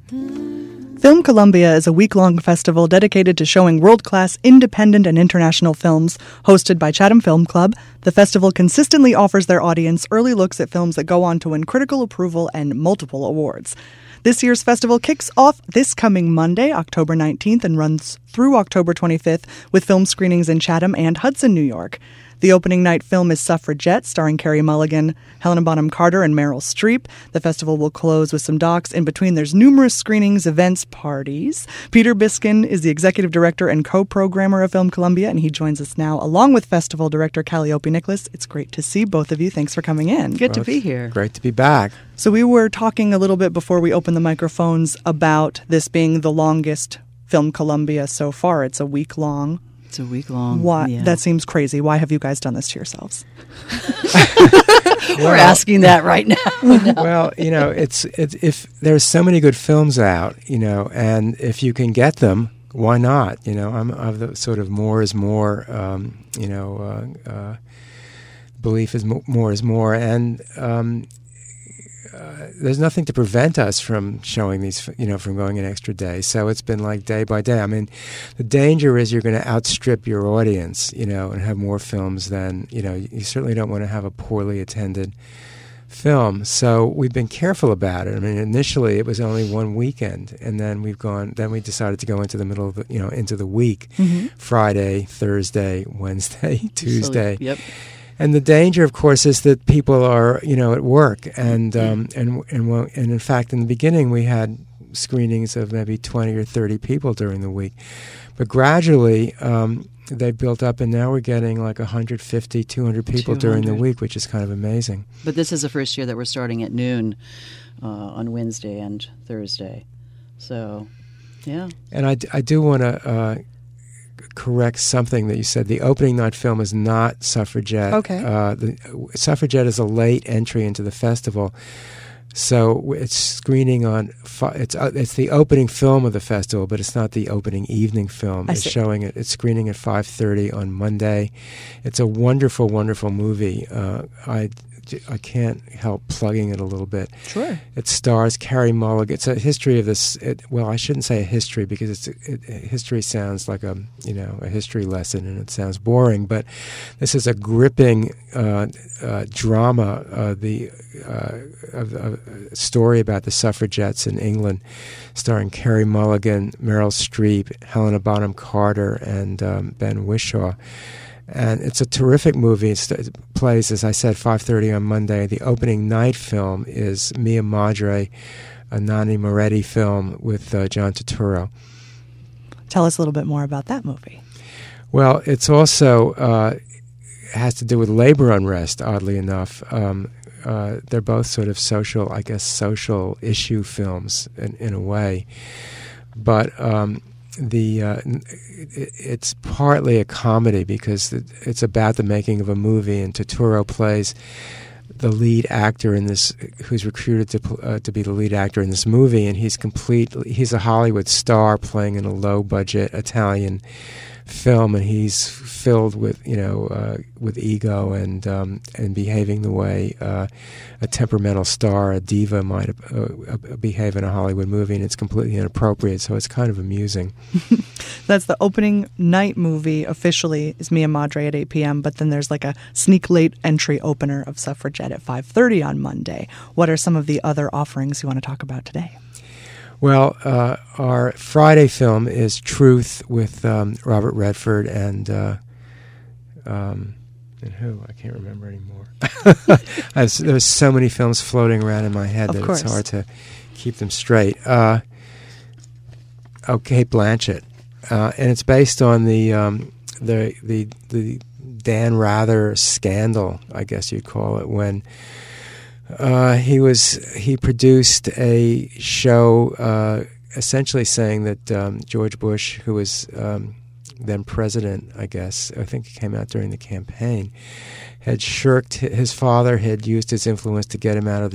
Film Columbia is a week-long festival dedicated to showing world-class independent and international films. Hosted by Chatham Film Club, the festival consistently offers their audience early looks at films that go on to win critical approval and multiple awards. This year's festival kicks off this coming Monday, October 19th, and runs through October 25th with film screenings in Chatham and Hudson, New York. The opening night film is Suffragette, starring Carey Mulligan, Helena Bonham Carter, and Meryl Streep. The festival will close with some docs. In between, there's numerous screenings, events, parties. Peter Biskin is the executive director and co-programmer of Film Columbia, and he joins us now, along with festival director Calliope Nicholas. It's great to see both of you. Thanks for coming in. Good to be here. Great to be back. So we were talking a little bit before we opened the microphones about this being the longest Film Columbia so far. It's a week long. It's a week long. Why? Yeah. That seems crazy. Why have you guys done this to yourselves? We're asking that right now. No. Well, it's if there's so many good films out, and if you can get them, why not? I'm of the sort of more is more, belief is more is more, and there's nothing to prevent us from showing these, from going an extra day. So it's been like day by day. I mean, the danger is you're going to outstrip your audience, and have more films than, you certainly don't want to have a poorly attended film. So we've been careful about it. I mean, initially it was only one weekend, and then we decided to go into the middle of into the week, Friday, Thursday, Wednesday, Tuesday. So, yep. And the danger, of course, is that people are, at work, and in fact, in the beginning, we had screenings of maybe 20 or 30 people during the week, but gradually they built up, and now we're getting like 150, 200 people during the week, which is kind of amazing. But this is the first year that we're starting at noon on Wednesday and Thursday, so yeah. And I do want to correct something that you said. The opening night film is not Suffragette. Okay. The Suffragette is a late entry into the festival, so it's screening on. It's the opening film of the festival, but it's not the opening evening film. It's showing it. It's screening at 5:30 on Monday. It's a wonderful, wonderful movie. I can't help plugging it a little bit. Sure. It stars Carey Mulligan. It's a history of this. Well, I shouldn't say a history because history sounds like a history lesson and it sounds boring. But this is a gripping drama of a story about the suffragettes in England, starring Carey Mulligan, Meryl Streep, Helena Bonham Carter, and Ben Whishaw. And it's a terrific movie. It plays, as I said, 5:30 on Monday. The opening night film is Mia Madre, a Nanni Moretti film with John Turturro. Tell us a little bit more about that movie. Well, it's also has to do with labor unrest, oddly enough. They're both sort of social issue films in a way. But it's partly a comedy because it's about the making of a movie, and Turturro plays the lead actor in this, who's recruited to be the lead actor in this movie, and he's a Hollywood star playing in a low budget Italian film, and he's filled with with ego and behaving the way a temperamental star, a diva, might behave in a Hollywood movie, and it's completely inappropriate. So it's kind of amusing. That's the opening night movie. Officially is Mia Madre at 8 p.m., but then there's like a sneak late entry opener of Suffragette at 5:30 on Monday. What are some of the other offerings you want to talk about today? Well, our Friday film is Truth with Robert Redford and who? I can't remember anymore. There's so many films floating around in my head that it's hard to keep them straight. Cate Blanchett, and it's based on the Dan Rather scandal, I guess you'd call it, when he produced a show essentially saying that George Bush, who was then president, I think it came out during the campaign, had shirked. His father had used his influence to get him out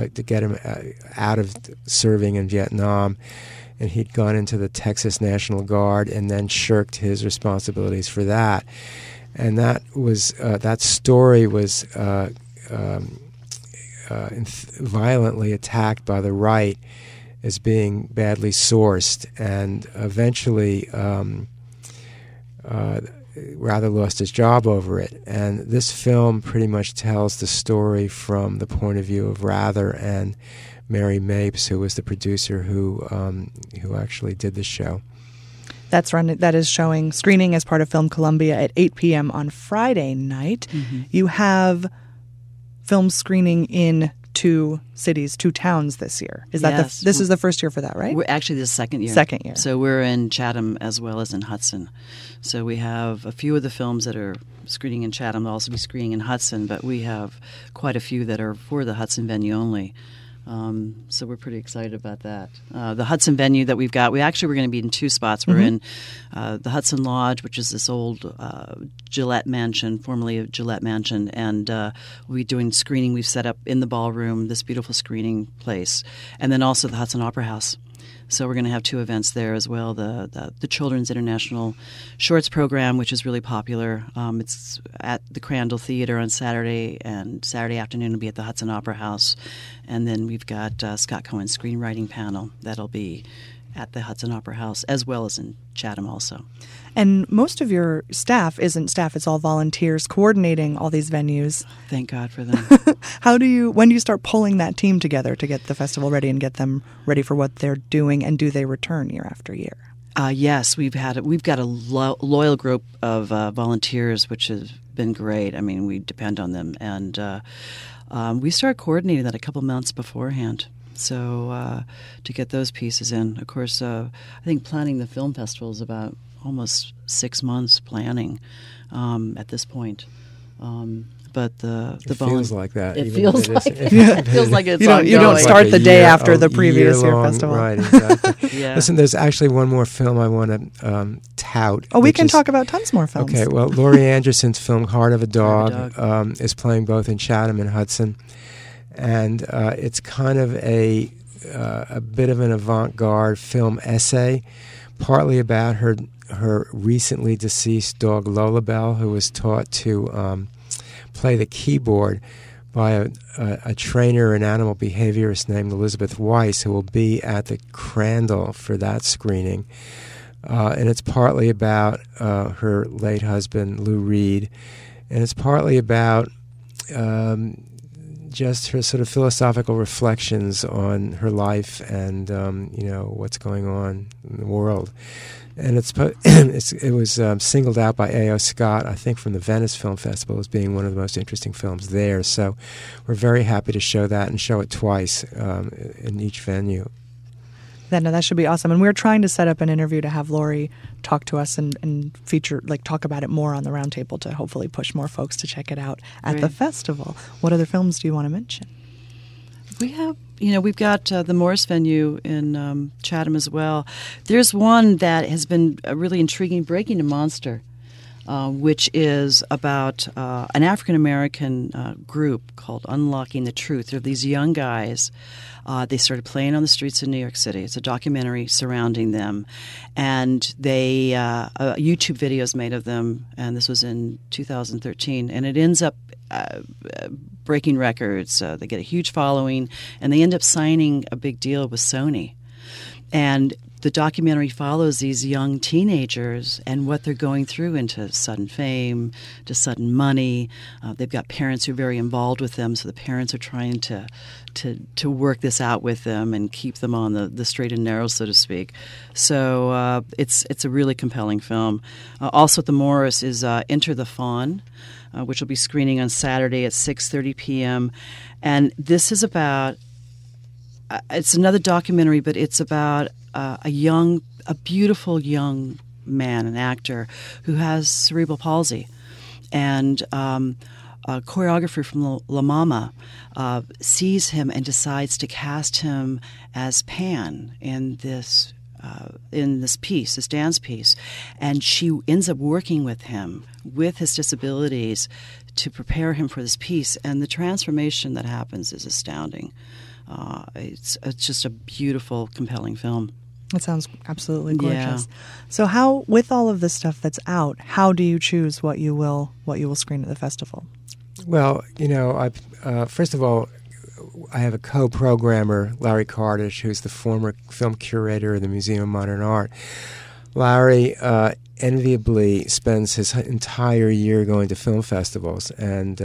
of serving in Vietnam, and he'd gone into the Texas National Guard and then shirked his responsibilities for that. And that story was violently attacked by the right as being badly sourced, and eventually Rather lost his job over it. And this film pretty much tells the story from the point of view of Rather and Mary Mapes, who was the producer who actually did the show. That is screening as part of Film Columbia at 8 p.m. on Friday night. Mm-hmm. You have film screening in 2 towns this year. This is the first year for that, right? We're actually the second year. Second year. So we're in Chatham as well as in Hudson. So we have a few of the films that are screening in Chatham. They'll also be screening in Hudson, but we have quite a few that are for the Hudson venue only. So we're pretty excited about that. The Hudson venue that we're going to be in 2 spots. We're in the Hudson Lodge, which is this old Gillette Mansion, formerly a Gillette Mansion, and we'll be doing screening. We've set up in the ballroom this beautiful screening place, and then also the Hudson Opera House. So we're going to have 2 events there as well. The Children's International Shorts program, which is really popular. It's at the Crandall Theater on Saturday, and Saturday afternoon will be at the Hudson Opera House. And then we've got Scott Cohen's screenwriting panel that'll be at the Hudson Opera House as well as in Chatham also. And most of your staff isn't staff, it's all volunteers coordinating all these venues. Thank God for them. When do you start pulling that team together to get the festival ready and get them ready for what they're doing, and do they return year after year? Yes, we've got a loyal group of volunteers, which has been great. I mean, we depend on them, and we start coordinating that a couple months beforehand. So to get those pieces in, of course, I think planning the film festival is about almost 6 months planning at this point. But it feels like that. It feels like it's you don't start the day after the previous year festival. Right, exactly. Yeah. Listen, there's actually one more film I want to tout. Oh, we can talk about tons more films. Okay, well, Laurie Anderson's film Heart of a Dog is playing both in Chatham and Hudson. And it's kind of a bit of an avant-garde film essay, partly about her recently deceased dog Lolabelle, who was taught to play the keyboard by a trainer and animal behaviorist named Elizabeth Weiss, who will be at the Crandall for that screening. And it's partly about her late husband, Lou Reed, and it's partly about just her sort of philosophical reflections on her life and what's going on in the world. And it was singled out by A.O. Scott, I think, from the Venice Film Festival as being one of the most interesting films there. So we're very happy to show that and show it twice in each venue. That should be awesome. And we're trying to set up an interview to have Laurie talk to us and feature, talk about it more on the roundtable to hopefully push more folks to check it out at the festival. What other films do you want to mention? We've got the Morris venue in Chatham as well. There's one that has been really intriguing, Breaking a Monster, which is about an African-American group called Unlocking the Truth. They're these young guys. They started playing on the streets of New York City. It's a documentary surrounding them. And they a YouTube video is made of them, and this was in 2013. And it ends up breaking records. They get a huge following, and they end up signing a big deal with Sony. And the documentary follows these young teenagers and what they're going through into sudden fame, to sudden money. They've got parents who are very involved with them, so the parents are trying to work this out with them and keep them on the straight and narrow, so to speak. So it's a really compelling film. Also at the Morris is Enter the Fawn, which will be screening on Saturday at 6:30 p.m. And this is about it's another documentary, but it's about a beautiful young man, an actor, who has cerebral palsy. And a choreographer from La Mama sees him and decides to cast him as Pan in this piece, this dance piece. And she ends up working with him, with his disabilities, to prepare him for this piece. And the transformation that happens is astounding. It's just a beautiful, compelling film. It sounds absolutely gorgeous. Yeah. So how, with all of this stuff that's out, how do you choose what you will screen at the festival? Well, first of all, I have a co-programmer, Larry Kardish, who's the former film curator of the Museum of Modern Art. Larry enviably spends his entire year going to film festivals, and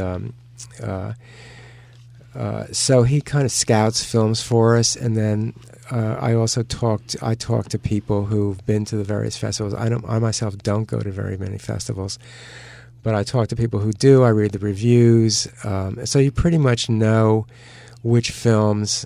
so he kind of scouts films for us, and then I talk to people who've been to the various festivals. I myself don't go to very many festivals, but I talk to people who do. I read the reviews, so you pretty much know which films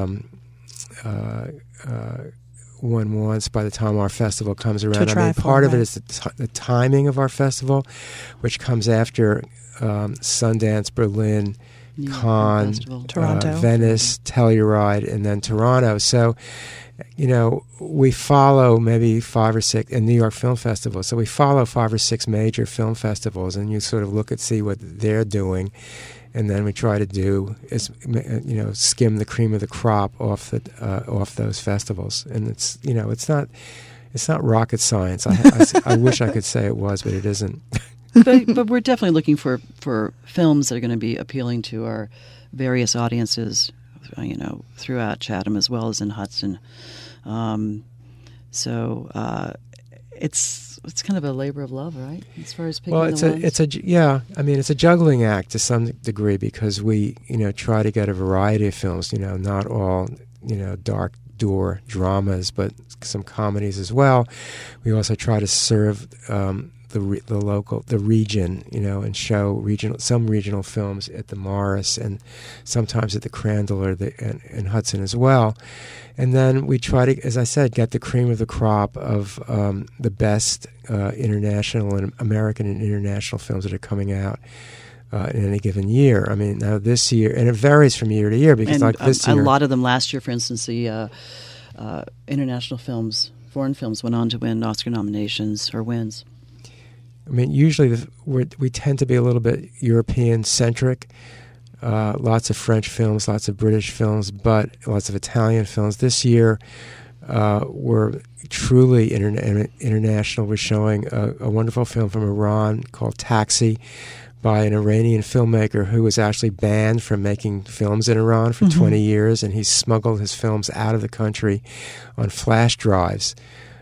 one wants by the time our festival comes around. I mean, part of it is the timing of our festival, which comes after Sundance, Berlin, Cannes, Toronto, Venice, Telluride, and then Toronto. So, we follow maybe 5 or 6, and New York Film Festival. So we follow 5 or 6 major film festivals, and you sort of see what they're doing, and then we try to do is skim the cream of the crop off those festivals. And it's not rocket science. I wish I could say it was, but it isn't. but we're definitely looking for films that are going to be appealing to our various audiences, throughout Chatham as well as in Hudson. It's kind of a labor of love, right? As far as picking it's a juggling act to some degree, because we try to get a variety of films. Not all dark door dramas, but some comedies as well. We also try to serve the region, and show some regional films at the Morris and sometimes at the Crandall and Hudson as well. And then we try to, as I said, get the cream of the crop of the best international and American and international films that are coming out in any given year. I mean, now this year, and it varies from year to year, because this year, a lot of them last year, for instance, the international films, foreign films, went on to win Oscar nominations or wins. I mean, usually we tend to be a little bit European-centric. Lots of French films, lots of British films, but lots of Italian films. This year, we're truly international. We're showing a wonderful film from Iran called Taxi by an Iranian filmmaker who was actually banned from making films in Iran for 20 years, and he smuggled his films out of the country on flash drives.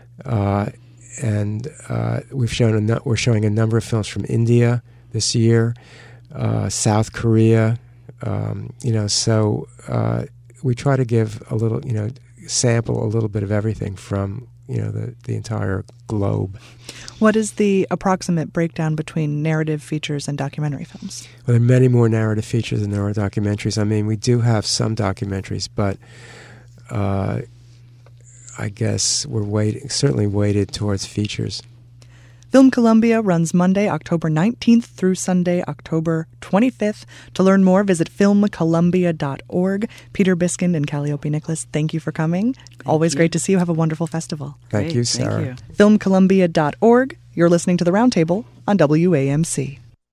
And we're showing a number of films from India this year, South Korea. So we try to give a little, sample a little bit of everything from the entire globe. What is the approximate breakdown between narrative features and documentary films? Well, there are many more narrative features than there are documentaries. I mean, we do have some documentaries, but I guess we're certainly weighted towards features. Film Columbia runs Monday, October 19th through Sunday, October 25th. To learn more, visit filmcolumbia.org. Peter Biskind and Calliope Nicholas, thank you for coming. Always great to see you. Have a wonderful festival. Thank you, Sarah. Filmcolumbia.org. You're listening to The Roundtable on WAMC.